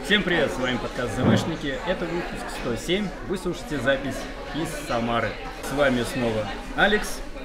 Всем привет, с вами подкаст ЗВшники. Это выпуск 107. Вы слушаете запись из Самары. С вами снова Алекс.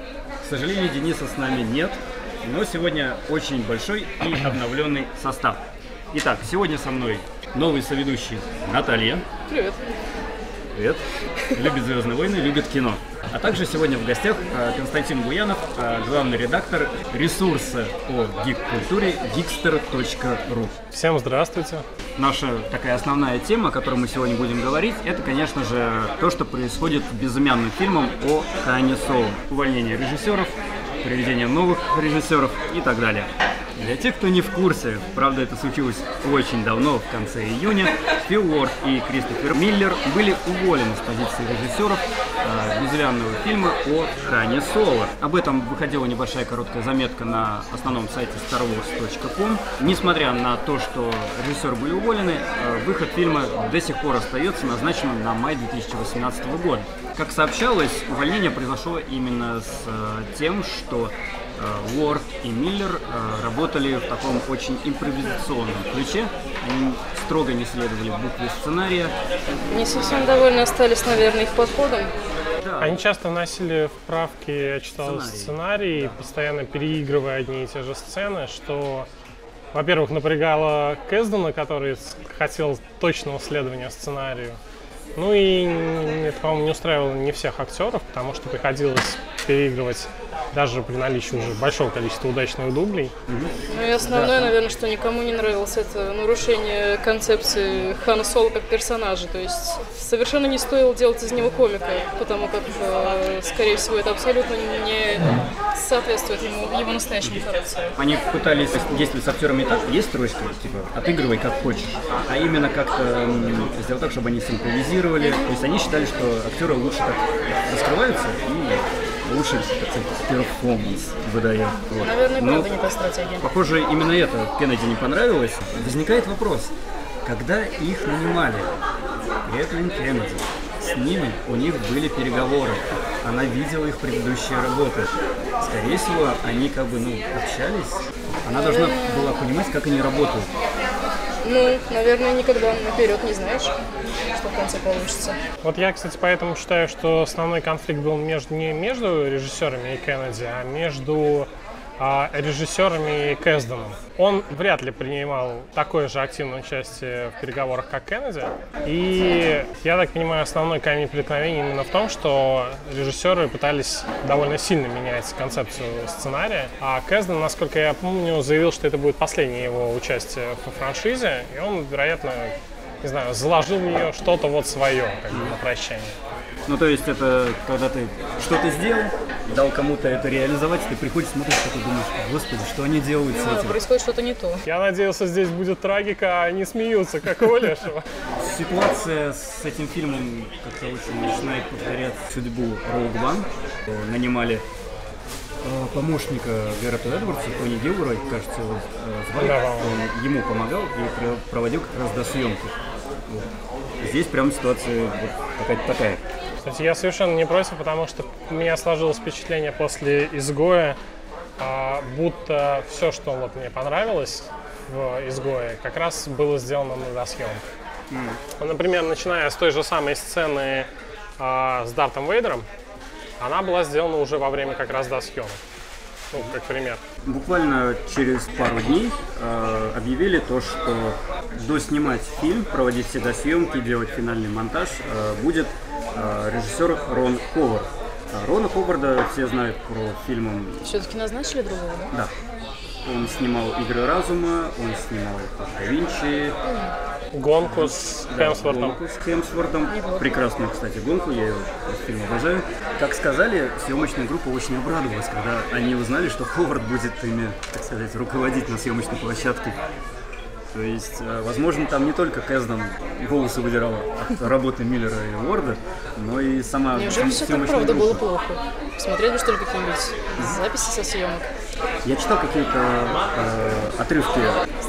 К сожалению, Дениса с нами нет, но сегодня очень большой и обновленный состав. Итак, сегодня со мной новый соведущий Наталья. Привет. Привет. Любит «Звездные войны», любит кино. А также сегодня в гостях Константин Буянов, главный редактор ресурса о гик-культуре geekster.ru. Всем здравствуйте. Наша такая основная тема, о которой мы сегодня будем говорить, это, конечно же, то, что происходит с безымянным фильмом о Хане Соло. Увольнение режиссеров, приведение новых режиссеров и так далее. Для тех, кто не в курсе, правда, это случилось очень давно, в конце июня, Фил Лорд и Кристофер Миллер были уволены с позиции режиссеров безымянного фильма о Хане Соло. Об этом выходила небольшая короткая заметка на основном сайте starwars.com. Несмотря на то, что режиссеры были уволены, выход фильма до сих пор остается назначенным на май 2018 года. Как сообщалось, увольнение произошло именно с тем, что Лорд и Миллер работали в таком очень импровизационном ключе. Они строго не следовали букве сценария. Не совсем довольны остались, наверное, их подходом. Да. Они часто вносили вправки, я читал сценарий, да, постоянно переигрывая одни и те же сцены, что, во-первых, напрягало Кэздена, который хотел точного следования сценарию. Ну и это, по-моему, не устраивало не всех актеров, потому что приходилось переигрывать даже при наличии уже большого количества удачных дублей. Ну и основное, наверное, что никому не нравилось, это нарушение концепции Хана Соло как персонажа. То есть совершенно не стоило делать из него комика, потому как, скорее всего, это абсолютно не соответствует его настоящему характеру. Они пытались действовать с актерами так, есть строчка, типа, отыгрывай как хочешь, а именно как-то сделать так, чтобы они симпровизировали. То есть они считали, что актеры лучше так раскрываются и лучше, так сказать, перформанс выдает. Вот. Наверное, правда не та стратегия. Похоже, именно это Кеннеди не понравилось. Возникает вопрос, когда их нанимали, Кэтлин Кеннеди, с ними у них были переговоры, она видела их предыдущие работы. Скорее всего, они общались, она должна была понимать, как они работают. Ну, наверное, никогда наперед не знаешь, что в конце получится. Вот я, кстати, поэтому считаю, что основной конфликт был не между режиссерами и Кеннеди, а между режиссерами и Кэзденом. Он вряд ли принимал такое же активное участие в переговорах, как Кеннеди. И, я так понимаю, основной камень преткновения именно в том, что режиссеры пытались довольно сильно менять концепцию сценария. А Кэзден, насколько я помню, заявил, что это будет последнее его участие во франшизе. И он, вероятно, не знаю, заложил в нее что-то вот свое, как бы на прощание. Ну, то есть это когда ты что-то сделал, дал кому-то это реализовать, ты приходишь, смотришь, и ты думаешь, господи, что они делают с этим? Происходит что-то не то. Я надеялся, здесь будет трагика, а они смеются, как у Лешего. Ситуация с этим фильмом как-то очень начинает повторять судьбу Rogue One. Нанимали помощника Гаррета Эдвардса, Тони Гилрой, кажется, его звали. Да. Он ему помогал и проводил как раз до съемки. Вот. Здесь прям ситуация вот какая-то такая. Кстати, я совершенно не против, потому что у меня сложилось впечатление после «Изгоя», будто все, что вот мне понравилось в «Изгое», как раз было сделано на досъемках. Например, начиная с той же самой сцены с Дартом Вейдером, она была сделана уже во время как раз досъемок. Ну, как пример. Буквально через пару дней объявили то, что доснимать фильм, проводить все досъемки, делать финальный монтаж будет режиссер Рон Ховард. Рона Ховарда все знают про фильмы. Все-таки назначили другого, да? Да. Он снимал «Игры разума», он снимал «Да Винчи». Гонку с Хемсвортом. Гонку с Хемсвортом. Прекрасную, кстати, гонку, я ее фильм обожаю. Как сказали, съемочная группа очень обрадовалась, когда они узнали, что Ховард будет ими, так сказать, руководить на съемочной площадке. То есть, возможно, там не только Кэзден волосы выдирал от работы Миллера и Лорда, но и сама неужели все так правда было плохо? Посмотрели бы, что ли, какие-нибудь записи со съемок? Я читал какие-то отрывки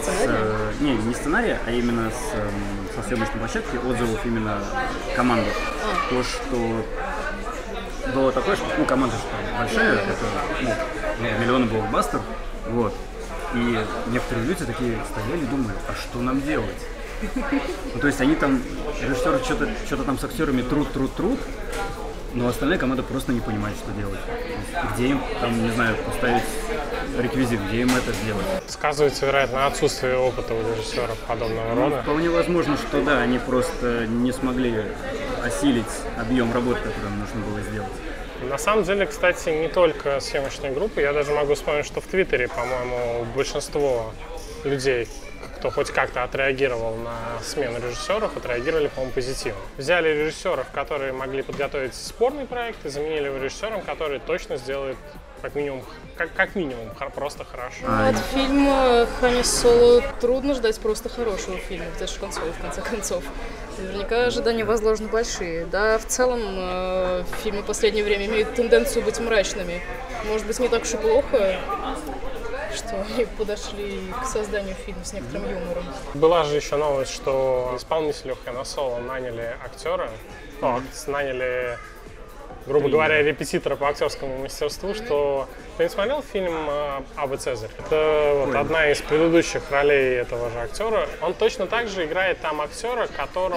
не сценария, а именно со съемочной площадки, отзывов именно команды. То, что было такое, что команда большая, это миллионы блокбастер, вот. И некоторые люди такие стояли и думали, а что нам делать? Ну, то есть они там, режиссеры что-то там с актерами труд, но остальная команда просто не понимает, что делать. Где им, там, не знаю, поставить реквизит, где им это сделать. Сказывается, вероятно, отсутствие опыта у режиссеров подобного рода. Вполне возможно, что да, они просто не смогли осилить объем работы, который им нужно было сделать. На самом деле, кстати, не только съемочные группы. Я даже могу вспомнить, что в Твиттере, по-моему, большинство людей, кто хоть как-то отреагировал на смену режиссеров, отреагировали, по-моему, позитивно. Взяли режиссеров, которые могли подготовить спорный проект, и заменили его режиссером, который точно сделает как минимум просто хорошо. От фильма «Хани Соло» трудно ждать просто хорошего фильма, потому что в конце концов. Наверняка ожидания возложены большие. Да, в целом фильмы в последнее время имеют тенденцию быть мрачными. Может быть, не так уж и плохо, что они подошли к созданию фильма с некоторым юмором. Была же еще новость, что исполнителю Хана Соло наняли актера, наняли, грубо говоря, репетитора по актерскому мастерству, что... Ты не смотрел фильм «Абы Цезарь»? Это вот одна из предыдущих ролей этого же актера. Он точно так же играет там актера,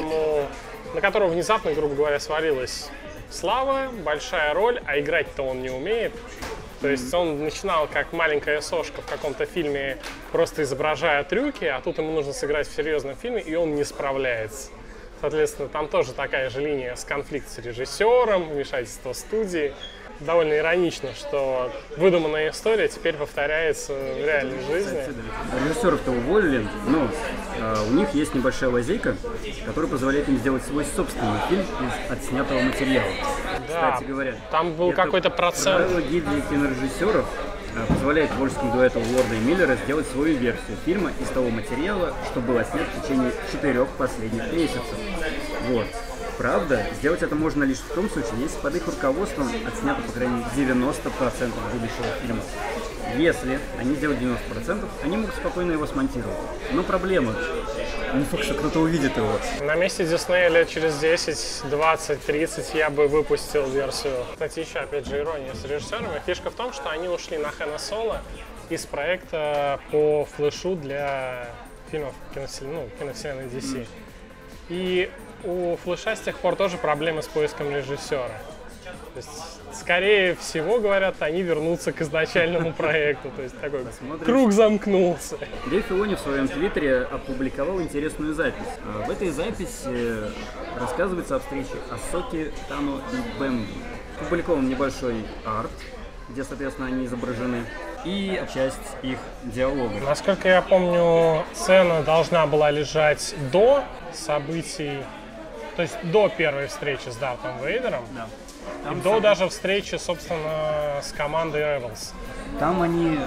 на которого внезапно, грубо говоря, свалилась слава, большая роль, а играть-то он не умеет. То есть он начинал как маленькая сошка в каком-то фильме, просто изображая трюки, а тут ему нужно сыграть в серьезном фильме, и он не справляется. Соответственно, там тоже такая же линия с конфликтом с режиссером, вмешательство студии. Довольно иронично, что выдуманная история теперь повторяется в реальной жизни. Режиссеров-то уволили, но у них есть небольшая лазейка, которая позволяет им сделать свой собственный фильм из отснятого материала. Да, кстати говоря, там был какой-то процент. Правило гильдии кинорежиссеров позволяет творческому дуэту Лорда и Миллера сделать свою версию фильма из того материала, что был отснят в течение 4 последних месяцев. Вот. Правда, сделать это можно лишь в том случае, если под их руководством отснято, по крайней мере, 90% будущего фильма. Если они сделают 90%, они могут спокойно его смонтировать. Но проблема, не факт, что кто-то увидит его. На месте Диснея лет через 10, 20, 30 я бы выпустил версию. Кстати, еще, опять же, ирония с режиссерами. Фишка в том, что они ушли на Хана Соло из проекта по флешу для фильмов киновселенной DC. И у Флэша с тех пор тоже проблемы с поиском режиссера. То есть, скорее всего, говорят, они вернутся к изначальному проекту. То есть такой круг замкнулся. Дэйв Филони в своем твиттере опубликовал интересную запись. В этой записи рассказывается о встрече Асоки, Тану и Бенду. Опубликован небольшой арт, где, соответственно, они изображены, и часть их диалога. Насколько я помню, сцена должна была лежать до событий, то есть до первой встречи с Дартом Вейдером, Да. и до даже встречи, собственно, с командой Rebels. Там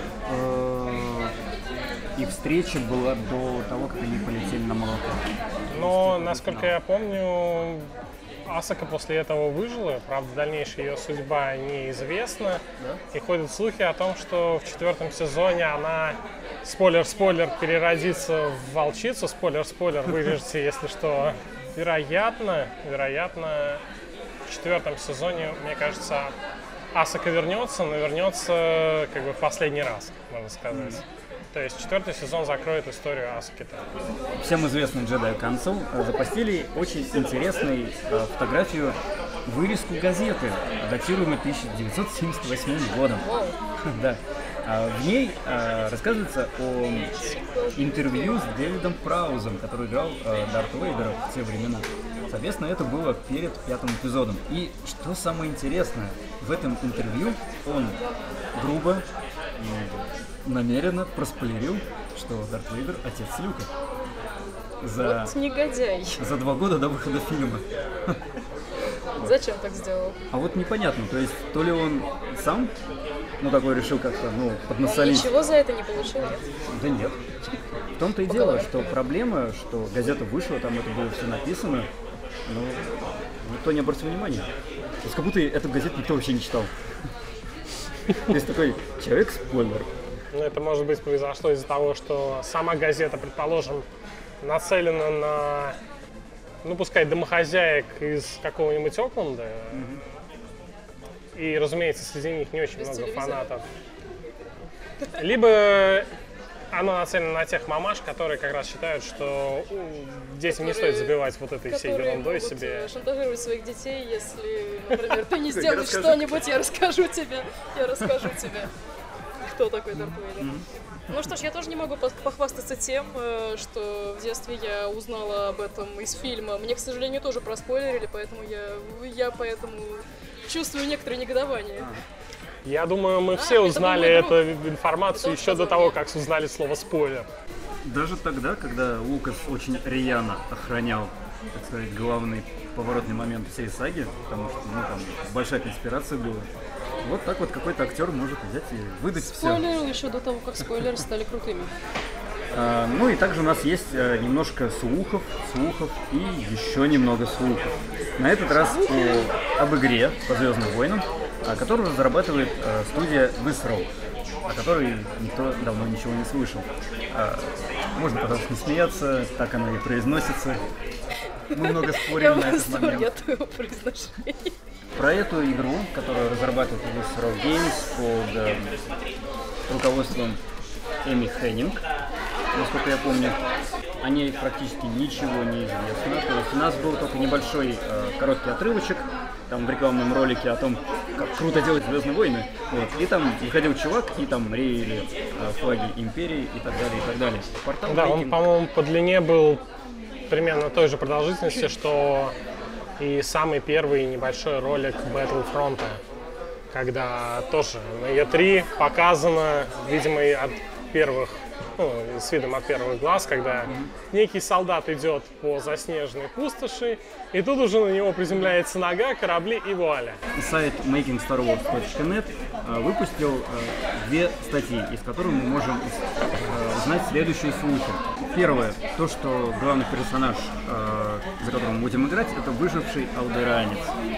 их встреча была до того, как они полетели на молоко. Но, насколько я помню, Асака после этого выжила, правда, дальнейшая ее судьба неизвестна. Да? И ходят слухи о том, что в 4-м сезоне она, спойлер-спойлер, переродится в волчицу, спойлер-спойлер, вырежете, если что. Вероятно, в 4-м сезоне, мне кажется, Асака вернется, но вернется как бы в последний раз, можно сказать. То есть 4-й сезон закроет историю Асаки. Всем известный Jedi Council запостили очень интересную фотографию, вырезку газеты, датируемой 1978 годом. Да. В ней рассказывается о интервью с Дэвидом Праузом, который играл Дарта Вейдера в те времена. Соответственно, это было перед 5-м эпизодом. И что самое интересное, в этом интервью он грубо и намеренно проспойлерил, что Дарт Вейдер — отец Люка. Вот негодяй. За 2 года до выхода фильма. Зачем так сделал? А вот непонятно, то есть то ли он сам, такой решил как-то, поднасолить. Ничего за это не получил, нет? Да нет. В том-то и дело, что проблема, что газета вышла, там это было все написано, но никто не обратил внимания. То есть как будто эту газету никто вообще не читал. То есть такой человек-спойлер. Это, может быть, произошло из-за того, что сама газета, предположим, нацелена на, пускай, домохозяек из какого-нибудь Окленда. И, разумеется, среди них не очень много фанатов. Либо Оно нацелено на тех мамаш, которые как раз считают, что детям не стоит забивать вот этой всей ерундой себе. Шантажировать своих детей, если, например, ты не сделаешь что-нибудь, я расскажу тебе, кто такой Дарт Вейдер. Ну что ж, я тоже не могу похвастаться тем, что в детстве я узнала об этом из фильма. Мне, к сожалению, тоже проспойлерили, поэтому я поэтому чувствую некоторое негодование. Я думаю, мы все узнали эту информацию еще до того, как узнали слово «спойлер». Даже тогда, когда Лукас очень рьяно охранял, так сказать, главный поворотный момент всей саги, потому что, там большая конспирация была, вот так вот какой-то актер может взять и выдать все. Спойлерил еще до того, как спойлеры стали крутыми. Ну и также у нас есть немножко слухов и еще немного слухов. На этот раз об игре по Звездным войнам, которую разрабатывает студия Visceral, о которой никто давно ничего не слышал. Можно, пожалуйста, не смеяться, так оно и произносится. Мы много спорим на этот момент. Я твоего произношения. Про эту игру, которую разрабатывает Visceral Games под руководством Эми Хеннинг, насколько я помню, о ней практически ничего не известно. То есть у нас был только небольшой короткий отрывочек там в рекламном ролике о том, как круто делать «Звездные войны». Вот. И там выходил чувак, и там реяли флаги Империи и так далее, и так далее. Портал да, он, по-моему, по длине был примерно той же продолжительности, что и самый первый небольшой ролик Battlefront, когда тоже на E3 показано, видимо, и от первых, с видом от первых глаз, когда некий солдат идет по заснеженной пустоши, и тут уже на него приземляется нога, корабли и вуаля. Сайт makingstarwars.net выпустил две статьи, из которых мы можем узнать следующие слухи. Первое, то, что главный персонаж, за которым мы будем играть, это выживший алдеранец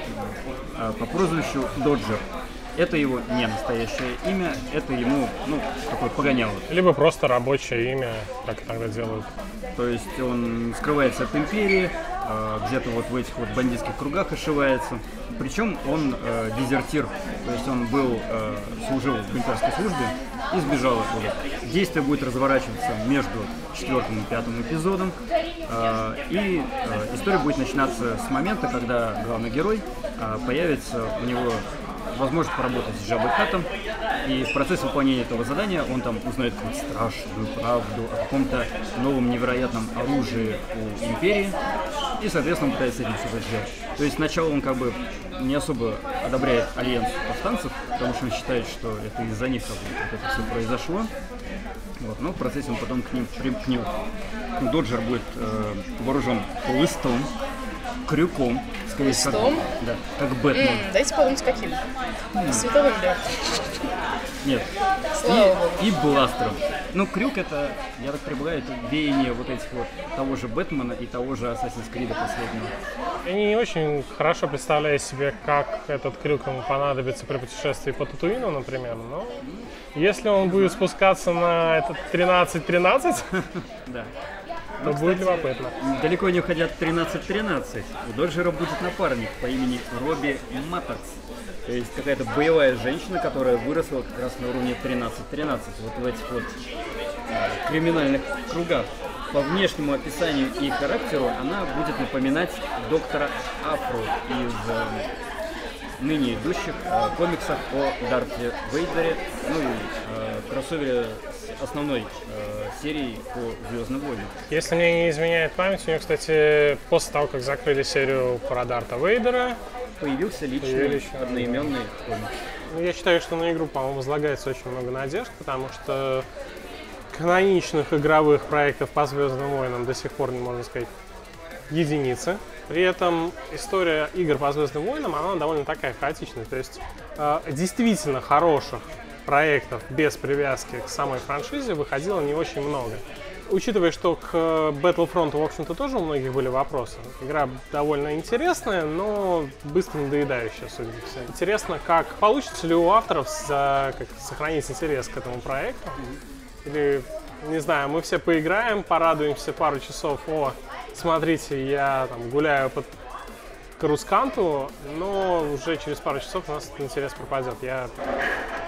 по прозвищу Доджер. Это его не настоящее имя, это ему, такое погоняло. Либо просто рабочее имя, как иногда делают. То есть он скрывается от Империи, где-то вот в этих вот бандитских кругах ошивается. Причем он дезертир, то есть он служил в имперской службе и сбежал оттуда. Действие будет разворачиваться между 4-м и 5-м эпизодом. И история будет начинаться с момента, когда главный герой появится у него возможность поработать с Джаббой Хаттом, и в процессе выполнения этого задания он там узнает какую-то страшную правду о каком-то новом невероятном оружии у Империи, и, соответственно, он пытается с этим что-то сделать. То есть сначала он как бы не особо одобряет альянс повстанцев, потому что он считает, что это из-за них как бы вот это все произошло, вот, но в процессе он потом к ним примкнет. Доджер будет вооружен хлыстом, крюком, скорее всего, да, как Бэтмен. Дайте подумать, каким. Световым, да. Нет. И бластером. Крюк это, я так предполагаю, это веяние вот этих вот того же Бэтмена и того же Assassin's Creed последнего. Я не очень хорошо представляю себе, как этот крюк ему понадобится при путешествии по Татуину, например, но если он будет спускаться на этот 13-13, да. то будет любопытно. Далеко не уходя от 13-13, у Доджера будет напарник по имени Робби Маттерс. То есть какая-то боевая женщина, которая выросла как раз на уровне 13-13, вот в этих вот криминальных кругах. По внешнему описанию и характеру она будет напоминать доктора Афру из ныне идущих комиксах о Дарте Вейдере, и кроссовере с основной серией по «Звездным войнам». Если мне не изменяет память, у нее, кстати, после того, как закрыли серию про Дарта Вейдера, появился личный одноименный комикс. Я считаю, что на игру, по-моему, возлагается очень много надежд, потому что каноничных игровых проектов по «Звездным войнам» до сих пор, можно сказать, единицы. При этом история игр по «Звездным войнам», она довольно такая хаотичная. То есть действительно хороших проектов без привязки к самой франшизе выходило не очень много. Учитывая, что к Battlefront, в общем-то, тоже у многих были вопросы. Игра довольно интересная, но быстро надоедающая, судя по всему. Интересно, как получится ли у авторов сохранить интерес к этому проекту. Или, не знаю, мы все поиграем, порадуемся пару часов. О, смотрите, я там гуляю под Карусканту, но уже через пару часов у нас этот интерес пропадет. Я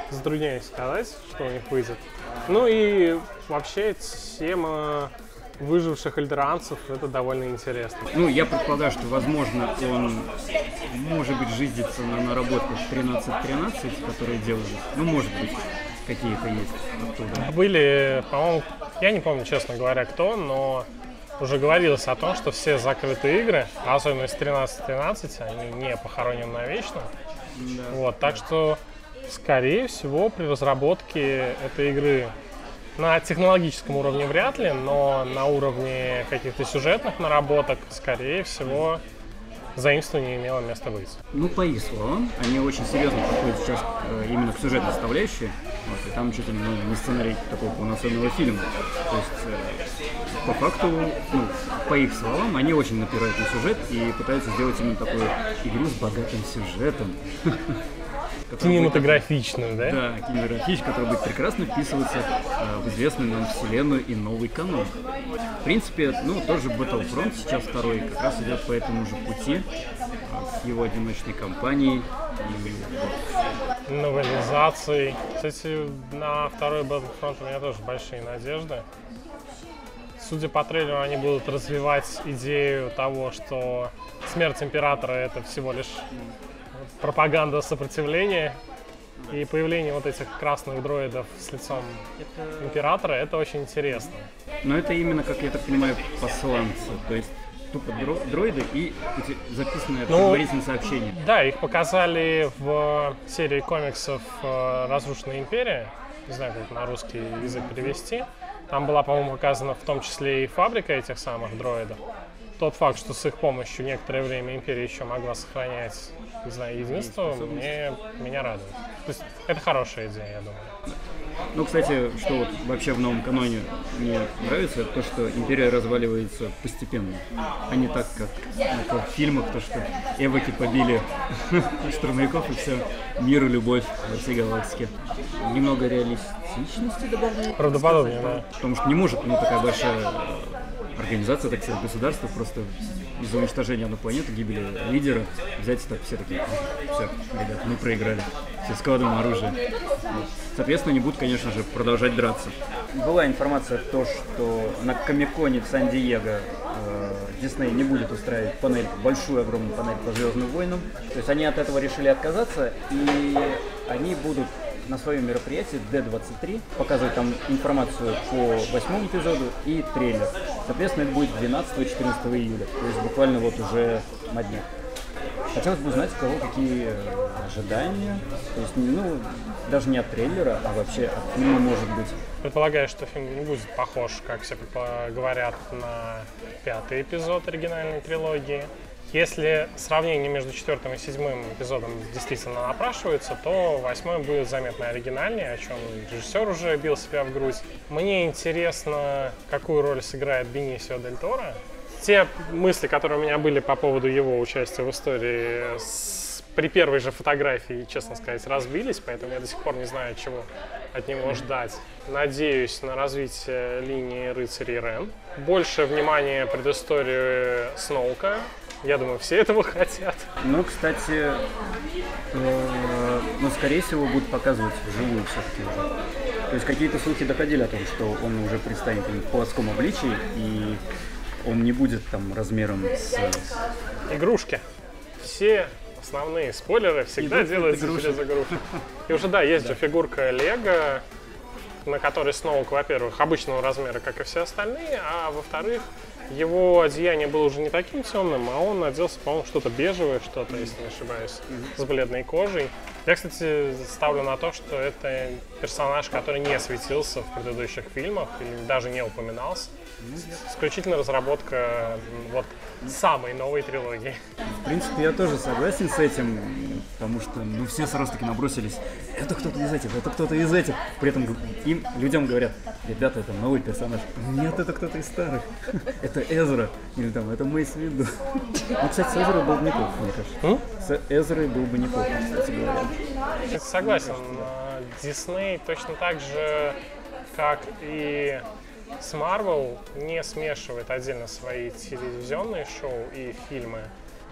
затрудняюсь сказать, что у них выйдет. Ну и вообще тема выживших альдеранцев — это довольно интересно. Ну, я предполагаю, что, возможно, он, может быть, жиздится на наработках 13-13, которые делались. Ну, может быть, какие-то есть оттуда. Были, по-моему, я не помню, честно говоря, кто, но уже говорилось о том, что все закрытые игры, особенно с 13-13, они не похоронены навечно. Да. Вот, так что, скорее всего, при разработке этой игры на технологическом уровне вряд ли, но на уровне каких-то сюжетных наработок, скорее всего, заимствование имело место быть. Ну, по их словам, они очень серьезно подходят сейчас именно к сюжетной составляющей. Вот, и там чуть ли не сценарий такого полноценного фильма. То есть, по факту, ну, по их словам, они очень напирают на сюжет и пытаются сделать именно такую игру с богатым сюжетом. Кинематографичную, да? Да, кинематографичную, которая будет прекрасно вписываться в известную нам вселенную и новый канон. В принципе, ну, тот же Battlefront, сейчас второй, как раз идет по этому же пути, с его одиночной кампанией. Новелизацией. Кстати, на второй Battlefront у меня тоже большие надежды. Судя по трейлеру, они будут развивать идею того, что смерть императора — это всего лишь пропаганда сопротивления, и появление вот этих красных дроидов с лицом императора — это очень интересно. Но это именно, как я так понимаю, посланцы, то есть тупо дроиды и записанное предварительное сообщение. Да, их показали в серии комиксов «Разрушенная империя», не знаю, как на русский язык перевести. Там была, по-моему, показана в том числе и фабрика этих самых дроидов. Тот факт, что с их помощью некоторое время империя еще могла сохранять, не знаю, единство, меня радует. То есть это хорошая идея, я думаю. Ну, кстати, что вот вообще в новом каноне мне нравится, то, что империя разваливается постепенно, а не так, как в фильмах, то, что эвоки побили штурмовиков и все, мир и любовь во всей галактике. Немного реалистичности добавляют. Правдоподобнее, да. Потому что не может, такая большая организация, так сказать, государства просто из-за уничтожения одной планеты, гибели лидера, взять и так все такие: все, ребят, мы проиграли, все складываем оружие. Вот. Соответственно, они будут, конечно же, продолжать драться. Была информация то, что на Комик-Коне в Сан-Диего Дисней не будет устраивать большую огромную панель по Звездным войнам. То есть они от этого решили отказаться, и они будут на своем мероприятии D23 показывать там информацию по 8-му эпизоду и трейлер. Соответственно, это будет 12-14 июля, то есть буквально вот уже на днях. Хотелось бы узнать, у кого какие ожидания, то есть, даже не от трейлера, а вообще от фильма, может быть. Предполагаю, что фильм не будет похож, как все говорят, на 5-й эпизод оригинальной трилогии. Если сравнение между 4-м и 7-м эпизодом действительно напрашивается, то 8-й будет заметно оригинальнее, о чем режиссер уже бил себя в грудь. Мне интересно, какую роль сыграет Бенисио Дель Торо. Те мысли, которые у меня были по поводу его участия в истории при первой же фотографии, честно сказать, разбились, поэтому я до сих пор не знаю, чего от него ждать. Надеюсь на развитие линии рыцарей Рен. Больше внимания предыстории Сноука. Я думаю, все этого хотят. Кстати, скорее всего, будут показывать вживую все-таки уже. То есть какие-то слухи доходили о том, что он уже предстанет в плоском обличии, и он не будет там размером с... Игрушки. Все основные спойлеры всегда делаются через игрушки. И уже, есть же фигурка Лего, на которой Сноук, во-первых, обычного размера, как и все остальные, а во-вторых, его одеяние было уже не таким темным, а он оделся, по-моему, что-то бежевое, что-то, если не ошибаюсь, с бледной кожей. Я, кстати, ставлю на то, что это персонаж, который не светился в предыдущих фильмах или даже не упоминался. Исключительно разработка самой новой трилогии. В принципе, я тоже согласен с этим, потому что все сразу таки набросились: это кто-то из этих, это кто-то из этих. При этом людям говорят: ребята, это новый персонаж. Нет, это кто-то из старых. Это Эзра. Или там, это Мейс Винду. Кстати, с Эзрой был бы неплохо, мне кажется. С Эзрой был бы неплохо, кстати говоря. Я согласен. Дисней точно так же, как и с Marvel, не смешивает отдельно свои телевизионные шоу и фильмы.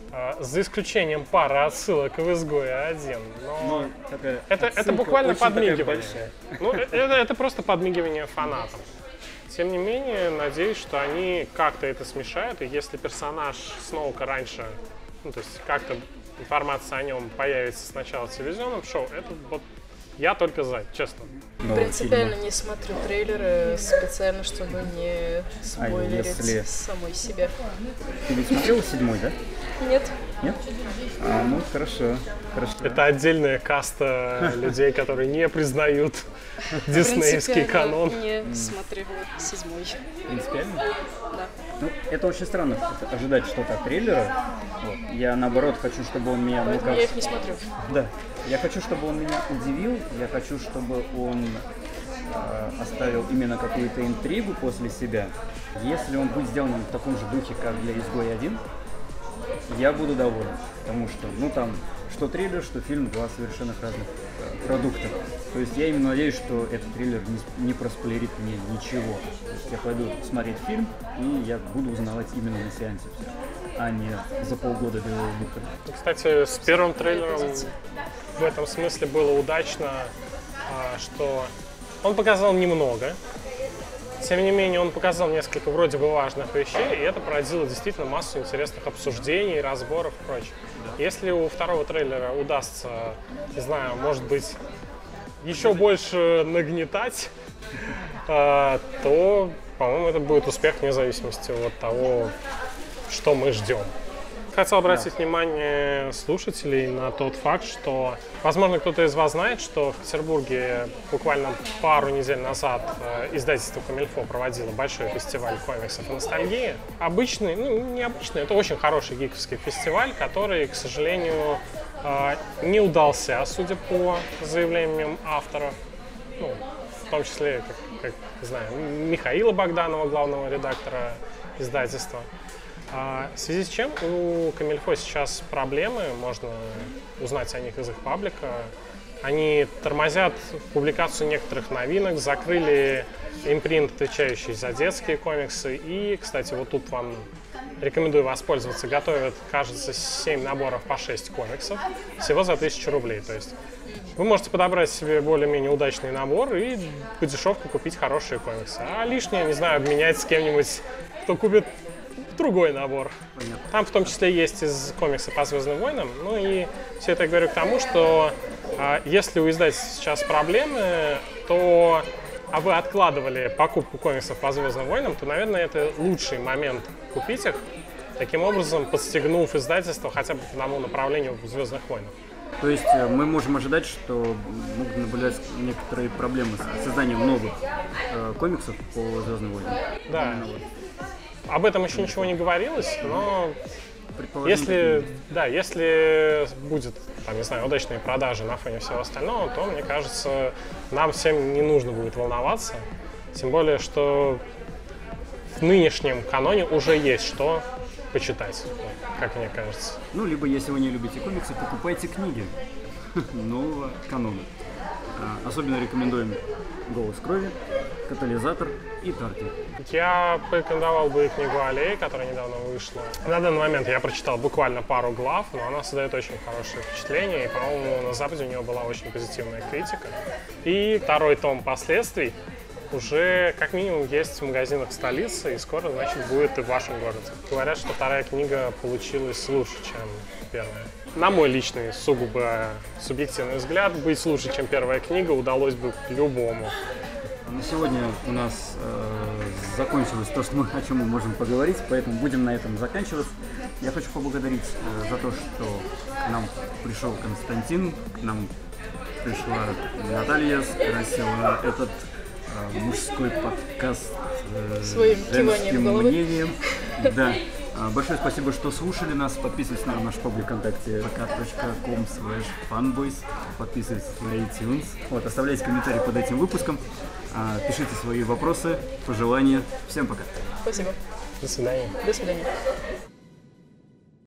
За исключением пары отсылок в «Изгое 1». Но это буквально подмигивание. Ну, это просто подмигивание фанатам. Тем не менее, надеюсь, что они как-то это смешают, и если персонаж Сноука раньше, ну, то есть как-то информация о нем появится сначала в телевизионном шоу, это вот я только за, честно. Принципиально не смотрю трейлеры специально, чтобы не спойлерить самой себя. Ты ведь смотрела 7-й, да? Нет. Нет? Ну, хорошо. Это отдельная каста людей, которые не признают диснеевский канон. Не смотрела 7-й. Принципиально? Да. Ну, это очень странно, ожидать что-то от трейлера. Вот. Я, наоборот, хочу, чтобы он меня... Поэтому я их не смотрю. Да. Я хочу, чтобы он меня удивил. Я хочу, чтобы он оставил именно какую-то интригу после себя. Если он будет сделан в таком же духе, как для «Изгоя 1», я буду доволен. Потому что, ну, там, что трейлер, что фильм — два совершенно разных продукта. То есть я именно надеюсь, что этот трейлер не проспойлерит мне ничего. То есть я пойду смотреть фильм, и я буду узнавать именно на сеансе все, а не за полгода до его выхода. Кстати, с первым трейлером в этом смысле было удачно, что он показал немного. Тем не менее, он показал несколько вроде бы важных вещей, и это породило действительно массу интересных обсуждений, разборов и прочее. Если у второго трейлера удастся, не знаю, может быть, еще больше нагнетать, то, по-моему, это будет успех вне зависимости от того, что мы ждем. Хотел обратить внимание слушателей на тот факт, что, возможно, кто-то из вас знает, что в Петербурге буквально пару недель назад издательство «Комильфо» проводило большой фестиваль комиксов и ностальгии. Обычный, ну, необычный, это очень хороший гиковский фестиваль, который, к сожалению, не удался, судя по заявлениям авторов, ну, в том числе, как знаю, Михаила Богданова, главного редактора издательства. В связи с чем у Комильфо сейчас проблемы, можно узнать о них из их паблика. Они тормозят публикацию некоторых новинок, закрыли импринт, отвечающий за детские комиксы. И, кстати, вот тут вам рекомендую воспользоваться. Готовят, кажется, 7 наборов по 6 комиксов, всего за 1000 рублей. То есть вы можете подобрать себе более-менее удачный набор и по дешевке купить хорошие комиксы. А лишнее, не знаю, обменять с кем-нибудь, кто купит другой набор. Понятно. Там в том числе есть из комикса по «Звездным войнам». Ну и все это я говорю к тому, что если у издательства сейчас проблемы, то вы откладывали покупку комиксов по «Звездным войнам», то, наверное, это лучший момент купить их, таким образом подстегнув издательство хотя бы по одному направлению в «Звездных войнах». То есть мы можем ожидать, что могут наблюдаться некоторые проблемы с созданием новых комиксов по «Звездным войнам». Да. Об этом еще ничего не говорилось, но если будет, там, не знаю, удачные продажи на фоне всего остального, то, мне кажется, нам всем не нужно будет волноваться. Тем более, что в нынешнем каноне уже есть что почитать, как мне кажется. Ну, либо, если вы не любите комиксы, покупайте книги нового канона. Особенно рекомендуем «Голос крови», «Катализатор» и «Тарки». Я порекомендовал бы и книгу «Аллея», которая недавно вышла. На данный момент я прочитал буквально пару глав, но она создает очень хорошее впечатление, и, по-моему, на Западе у нее была очень позитивная критика. И второй том «Последствий» уже как минимум есть в магазинах столицы, и скоро, значит, будет и в вашем городе. Говорят, что вторая книга получилась лучше, чем первая. На мой личный, сугубо субъективный взгляд, быть лучше, чем первая книга, удалось бы любому. На сегодня у нас закончилось то, о чем мы можем поговорить, поэтому будем на этом заканчивать. Я хочу поблагодарить за то, что к нам пришел Константин, к нам пришла Наталья, скрасила этот мужской подкаст своим женским мнением. Да. Большое спасибо, что слушали нас. Подписывайтесь на наш паблик ВКонтакте vk.com/fanboys. Подписывайтесь на iTunes. Вот, оставляйте комментарии под этим выпуском. Пишите свои вопросы, пожелания. Всем пока. Спасибо. До свидания. До свидания.